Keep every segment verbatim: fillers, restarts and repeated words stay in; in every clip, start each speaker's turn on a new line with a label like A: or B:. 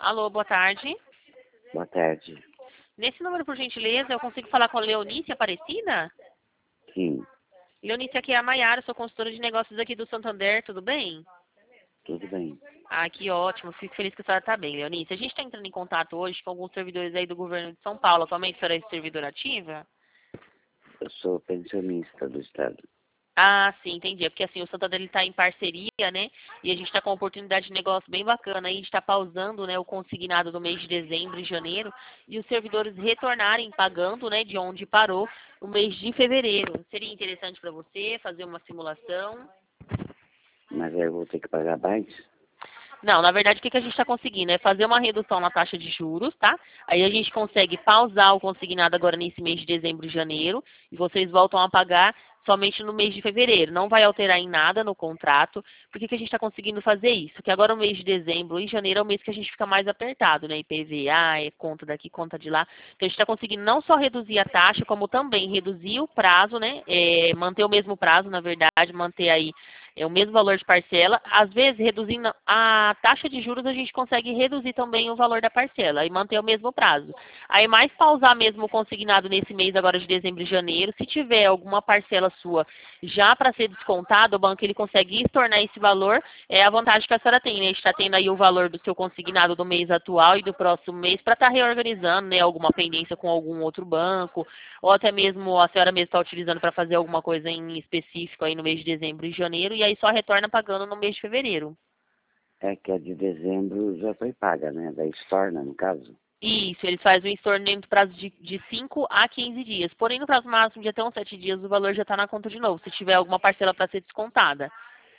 A: Alô, boa tarde.
B: Boa tarde.
A: Nesse número, por gentileza, eu consigo falar com a Leonice Aparecida?
B: Sim,
A: Leonice, aqui é a Maiara, sou consultora de negócios aqui do Santander, tudo bem?
B: tudo bem.
A: Ah, que ótimo, fico feliz que a senhora está bem, Leonice. A gente está entrando em contato hoje com alguns servidores aí do governo de São Paulo. Atualmente a senhora é servidora ativa?
B: Eu sou pensionista do Estado.
A: Ah, sim, entendi. É porque assim, o Santander está em parceria, né? E a gente está com uma oportunidade de negócio bem bacana. Aí a gente está pausando, né, o consignado do mês de dezembro e janeiro e os servidores retornarem pagando, né, de onde parou o mês de fevereiro. Seria interessante para você fazer uma simulação?
B: Mas aí eu vou ter que pagar mais?
A: Não, na verdade, o que, que a gente está conseguindo é fazer uma redução na taxa de juros, tá? Aí a gente consegue pausar o consignado agora nesse mês de dezembro e janeiro e vocês voltam a pagar somente no mês de fevereiro. Não vai alterar em nada no contrato. Por que, que a gente está conseguindo fazer isso? Porque agora o mês de dezembro e janeiro é o mês que a gente fica mais apertado, né? I P V A, é conta daqui, conta de lá. Então a gente está conseguindo não só reduzir a taxa, como também reduzir o prazo, né? É, manter o mesmo prazo, na verdade, manter aí é o mesmo valor de parcela. Às vezes, reduzindo a taxa de juros, a gente consegue reduzir também o valor da parcela e manter o mesmo prazo. Aí, mais pausar mesmo o consignado nesse mês agora de dezembro e janeiro. Se tiver alguma parcela sua já para ser descontada, o banco ele consegue estornar esse valor. É a vantagem que a senhora tem, né? Está tendo aí o valor do seu consignado do mês atual e do próximo mês para estar reorganizando, né? Alguma pendência com algum outro banco, ou até mesmo a senhora mesmo está utilizando para fazer alguma coisa em específico aí no mês de dezembro e janeiro, e aí só retorna pagando no mês de fevereiro.
B: É que a de dezembro já foi paga, né? Da estorna, no caso.
A: Isso, eles fazem o estornamento no prazo de, de cinco a quinze dias. Porém, no prazo máximo de até uns sete dias, o valor já está na conta de novo, se tiver alguma parcela para ser descontada.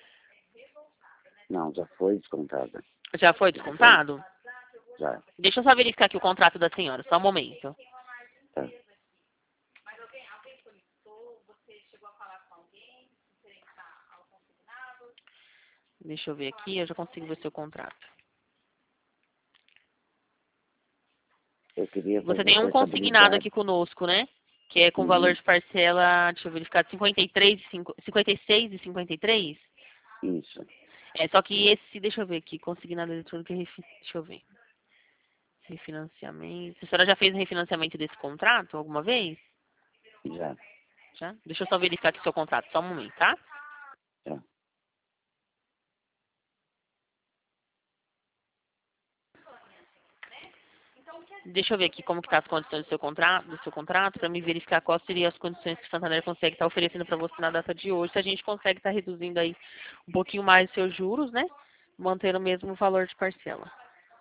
B: Não, já foi descontada.
A: Já foi
B: Então,
A: descontado?
B: já,
A: Deixa eu só verificar aqui o contrato da senhora, só um momento.
B: tá.
A: Deixa eu ver aqui, eu já consigo ver seu contrato.
B: Eu queria
A: Você
B: fazer
A: tem um consignado
B: portabilidade.
A: aqui conosco, né? Que é com valor
B: Uhum,
A: de parcela, deixa eu verificar, cinquenta e três, cinquenta e seis e cinquenta e três.
B: isso,
A: É, só que esse, deixa eu ver aqui, consignado eletrônico, refi- deixa eu ver. Refinanciamento. A senhora já fez o refinanciamento desse contrato alguma vez?
B: já,
A: Já? Deixa eu só verificar aqui seu contrato, só um momento, tá?
B: já.
A: Deixa eu ver aqui como que tá as condições do seu contrato, do seu contrato, para me verificar quais seriam as condições que o Santander consegue estar oferecendo para você na data de hoje. Se a gente consegue estar reduzindo aí um pouquinho mais os seus juros, né? Mantendo o mesmo valor de parcela.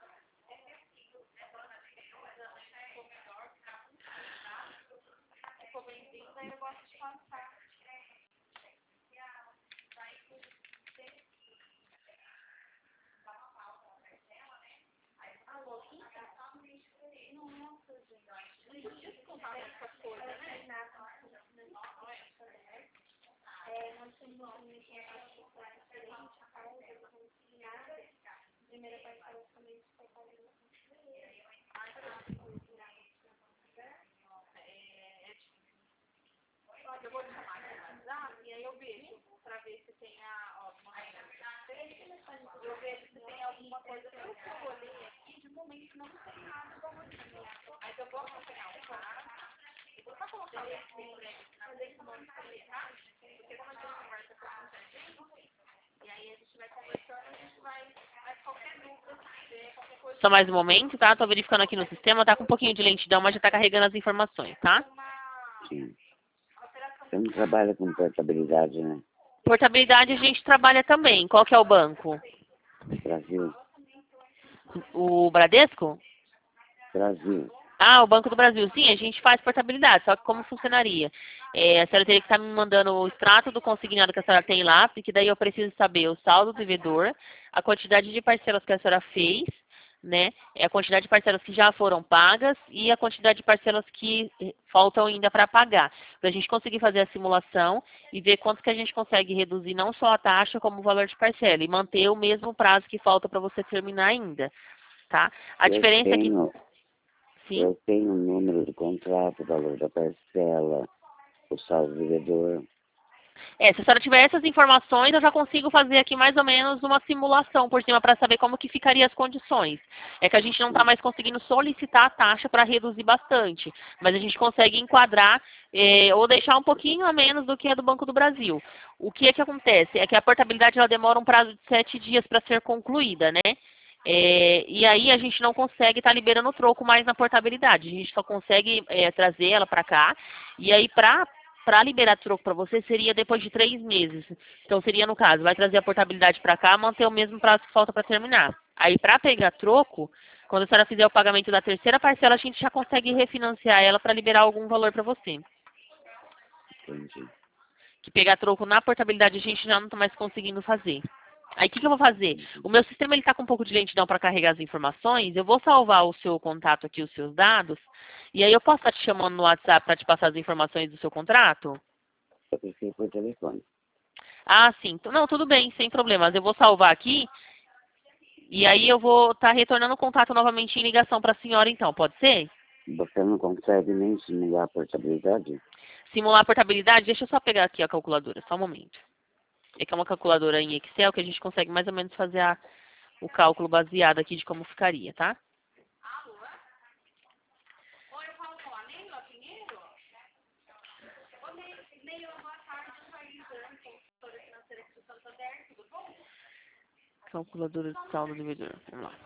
A: Só mais um momento, tá? Tô verificando aqui no sistema, tá com um pouquinho de lentidão, mas já tá carregando as informações, tá?
B: Sim. Você não trabalha com portabilidade, né?
A: Portabilidade a gente trabalha também. Qual que é o banco?
B: Brasil,
A: O Bradesco?
B: Brasil.
A: Ah, o Banco do Brasil. Sim, a gente faz portabilidade, só que como funcionaria? É, a senhora teria que estar me mandando o extrato do consignado que a senhora tem lá, porque daí eu preciso saber o saldo do devedor, a quantidade de parcelas que a senhora fez, né? É a quantidade de parcelas que já foram pagas e a quantidade de parcelas que eh, faltam ainda para pagar. Para a gente conseguir fazer a simulação e ver quanto que a gente consegue reduzir não só a taxa, como o valor de parcela e manter o mesmo prazo que falta para você terminar ainda, tá? A
B: Eu
A: diferença é que,
B: tenho,
A: sim,
B: eu tenho o número do contrato, o valor da parcela, o saldo do devedor.
A: É, se a senhora tiver essas informações, eu já consigo fazer aqui mais ou menos uma simulação por cima para saber como que ficaria as condições. É que a gente não está mais conseguindo solicitar a taxa para reduzir bastante, mas a gente consegue enquadrar é, ou deixar um pouquinho a menos do que é do Banco do Brasil. O que é que acontece? É que a portabilidade ela demora um prazo de sete dias para ser concluída, né? É, e aí a gente não consegue estar tá liberando o troco mais na portabilidade. A gente só consegue é, trazer ela para cá. E aí, para para liberar troco para você, seria depois de três meses. Então, seria no caso, vai trazer a portabilidade para cá, manter o mesmo prazo que falta para terminar. Aí, para pegar troco, quando a senhora fizer o pagamento da terceira parcela, a gente já consegue refinanciar ela para liberar algum valor para você.
B: Entendi.
A: Que pegar troco na portabilidade a gente já não está mais conseguindo fazer. Aí o que, que eu vou fazer? O meu sistema está com um pouco de lentidão para carregar as informações. Eu vou salvar o seu contato aqui, os seus dados. E aí eu posso estar te chamando no WhatsApp para te passar as informações do seu contrato?
B: Eu prefiro por telefone.
A: Ah, sim. Não, tudo bem, sem problemas. Eu vou salvar aqui. E aí eu vou estar retornando o contato novamente em ligação para a senhora então. Pode ser?
B: Você não consegue nem simular a portabilidade?
A: Simular a portabilidade? Deixa eu só pegar aqui a calculadora, só um momento. É que é uma calculadora em Excel que a gente consegue mais ou menos fazer a, o cálculo baseado aqui de como ficaria, tá? Calculadora de saldo devedor. Vamos lá.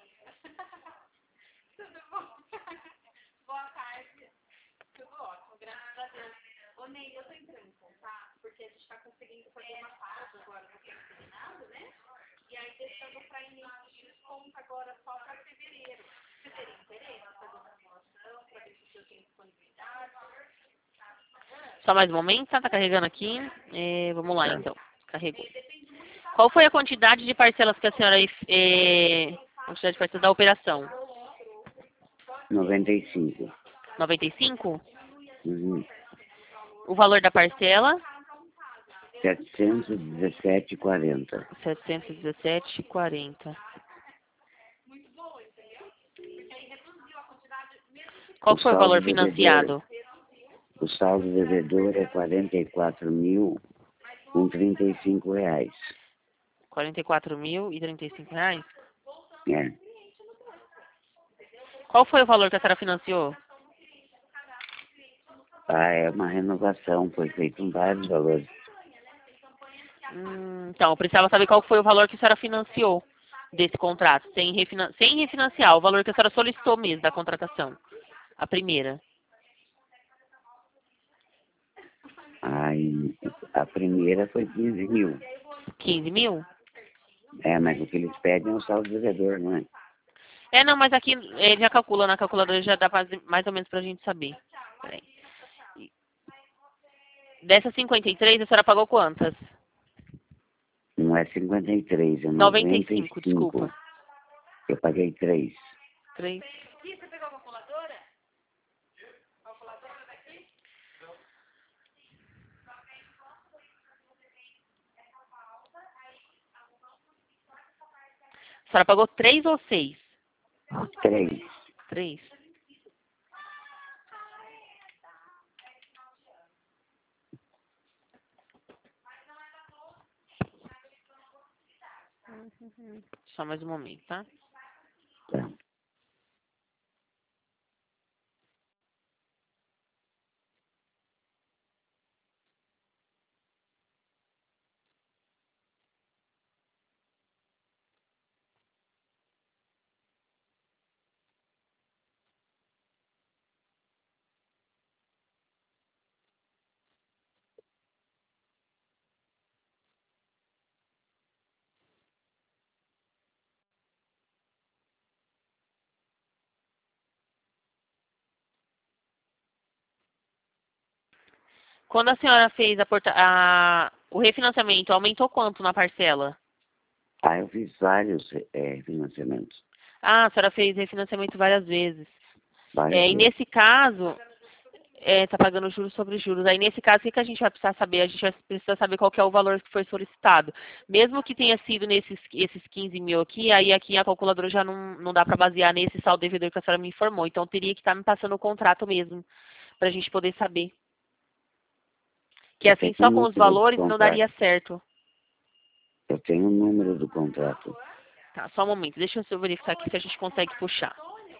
A: Só mais um momento, tá? Tá carregando aqui. É, vamos lá,
B: Tá.
A: então. Carregou. Qual foi a quantidade de parcelas que a senhora... É, quantidade de parcelas da operação?
B: noventa e cinco.
A: noventa e cinco?
B: Uhum.
A: O valor da parcela?
B: setecentos e dezessete e quarenta.
A: setecentos e dezessete e quarenta. Qual
B: O
A: foi o valor
B: saldo devedor,
A: financiado?
B: o saldo devedor é quarenta e quatro mil com trinta e cinco reais.
A: quarenta e quatro mil e trinta e cinco reais?
B: É.
A: Qual foi o valor que a senhora financiou?
B: Ah, é uma renovação, foi feito em vários valores.
A: Hum, então, eu precisava saber qual foi o valor que a senhora financiou desse contrato, sem, refinan sem refinanciar, o valor que a senhora solicitou mesmo da contratação. A primeira.
B: Aí, a primeira foi quinze mil.
A: quinze mil?
B: É, mas o que eles pedem é o saldo devedor, não é?
A: É, não, mas aqui ele já calcula, na calculadora já dá mais mais ou menos pra gente saber. Peraí. Dessas cinquenta e três, a senhora pagou quantas?
B: Não é cinquenta e três, é
A: noventa e
B: noventa e
A: cinco,
B: cinco.
A: desculpa.
B: Eu paguei três.
A: três. A senhora pagou três ou seis?
B: Três.
A: Três. Só mais um momento, tá?
B: Tá.
A: Quando a senhora fez a porta a, o refinanciamento, aumentou quanto na parcela?
B: Ah, eu fiz vários é, financiamentos.
A: Ah, a senhora fez refinanciamento várias vezes.
B: Várias
A: É, e
B: vezes.
A: nesse caso, está pagando juros sobre juros. Aí, nesse caso, o que, que a gente vai precisar saber? A gente vai precisar saber qual que é o valor que foi solicitado. Mesmo que tenha sido nesses esses quinze mil aqui, aí aqui a calculadora já não, não dá para basear nesse saldo devedor que a senhora me informou. Então, teria que estar me passando o contrato mesmo, para a gente poder saber. Que
B: Eu
A: assim,
B: tenho
A: só
B: o
A: com os
B: número do
A: valores não
B: contrato.
A: daria certo.
B: Eu tenho o número do contrato.
A: Tá, só um momento. Deixa eu verificar aqui se a gente consegue puxar.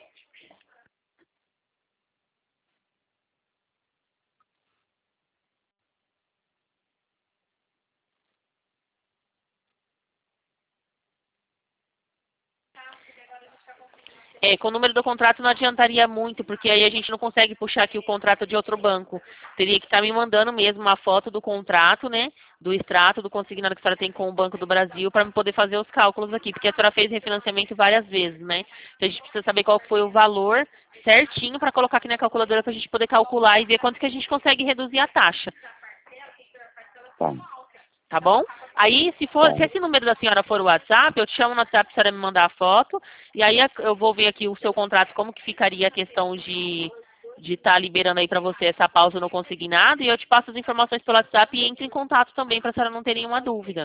A: É, com o número do contrato não adiantaria muito, porque aí a gente não consegue puxar aqui o contrato de outro banco. Teria que estar me mandando mesmo uma foto do contrato, né? Do extrato, do consignado que a senhora tem com o Banco do Brasil, para poder fazer os cálculos aqui. Porque a senhora fez refinanciamento várias vezes, né? Então a gente precisa saber qual foi o valor certinho para colocar aqui na calculadora para a gente poder calcular e ver quanto que a gente consegue reduzir a taxa.
B: Tá.
A: Tá bom? Aí, se for,
B: Tá.
A: se esse número da senhora for o WhatsApp, eu te chamo no WhatsApp para a senhora me mandar a foto. E aí eu vou ver aqui o seu contrato, como que ficaria a questão de de estar liberando aí para você essa pausa no consignado. E eu te passo as informações pelo WhatsApp e entre em contato também para a senhora não ter nenhuma dúvida.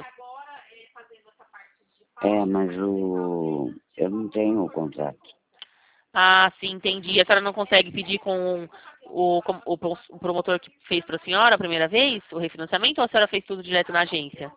B: É, mas o... eu não tenho o contrato.
A: Ah, sim, entendi. A senhora não consegue pedir com o, com o, o promotor que fez para a senhora a primeira vez o refinanciamento, ou a senhora fez tudo direto na agência?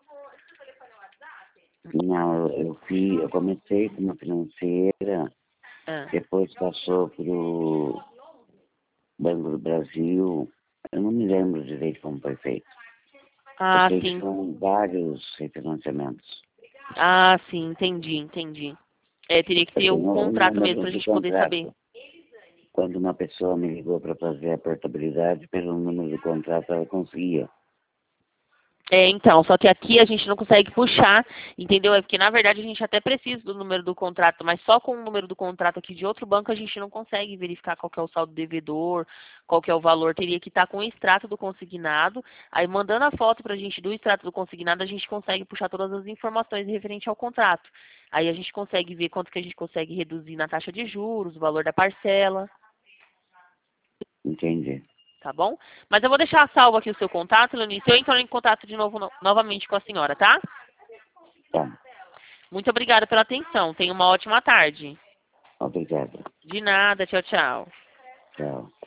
B: Não, eu, eu fiz, eu comecei com uma financeira,
A: Ah,
B: depois passou para o Banco do Brasil. Eu não me lembro direito como foi feito. Eu
A: ah
B: sei que
A: sim.
B: são vários refinanciamentos.
A: Ah, sim, entendi, entendi. É, teria que
B: Eu
A: ter o
B: tenho o
A: contrato mesmo
B: número
A: para a
B: do
A: gente poder saber.
B: contrato. Quando uma pessoa me ligou para fazer a portabilidade, pelo número do contrato ela conseguia.
A: É, então, só que aqui a gente não consegue puxar, entendeu? É porque, na verdade, a gente até precisa do número do contrato, mas só com o número do contrato aqui de outro banco a gente não consegue verificar qual que é o saldo devedor, qual que é o valor. Teria que estar com o extrato do consignado, aí mandando a foto para a gente do extrato do consignado, a gente consegue puxar todas as informações referente ao contrato. Aí a gente consegue ver quanto que a gente consegue reduzir na taxa de juros, o valor da parcela.
B: Entendi.
A: Tá bom? Mas eu vou deixar salvo aqui o seu contato, Leonice. Eu entro em contato de novo, no- novamente com a senhora, tá?
B: Tá.
A: Muito obrigada pela atenção. Tenha uma ótima tarde.
B: Obrigado.
A: De nada. Tchau, tchau.
B: Tchau.